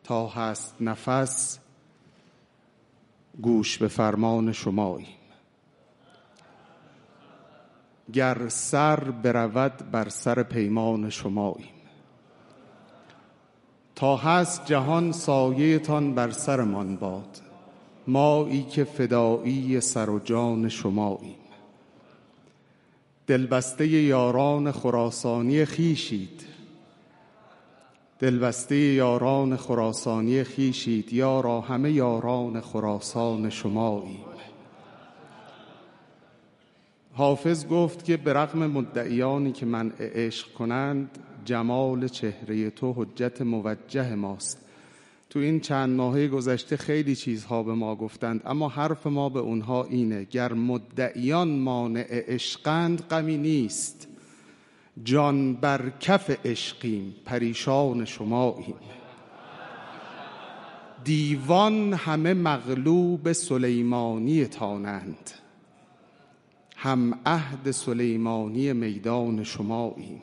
تا هست نفس گوش به فرمان شماییم. گر سر برود بر سر پیمان شماییم. تا هست جهان سایه تان بر سرمان باد، مایی که فدایی سر و جان شماییم. دلبسته یاران خراسانی خویشید، دلبسته یاران خراسانی خویشید، یارا همه یاران خراسان شماییم. حافظ گفت که به رغم مدعیانی که منع عشق کنند، جمال چهره تو حجت موجه ماست. تو این چند ماهه گذشته خیلی چیزها به ما گفتند، اما حرف ما به اونها اینه: گر مدعیان مانع عشقند غمی نیست، جان بر کف عشقیم پریشان شماییم. دیوان همه مغلوب سلیمانی تانند، هم عهد سلیمانی میدان شماییم.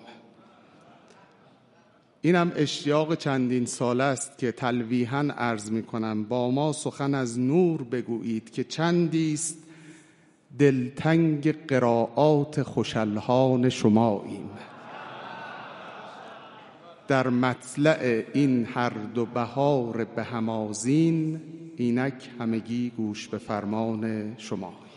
اینم اشتیاق چندین سال است که تلویحاً عرض می کنم: با ما سخن از نور بگویید که چندیست دلتنگ قرائات خوش‌الحان شماییم. در مطلع این هر دو بهار به هم آذین، اینک همگی گوش به فرمان شما.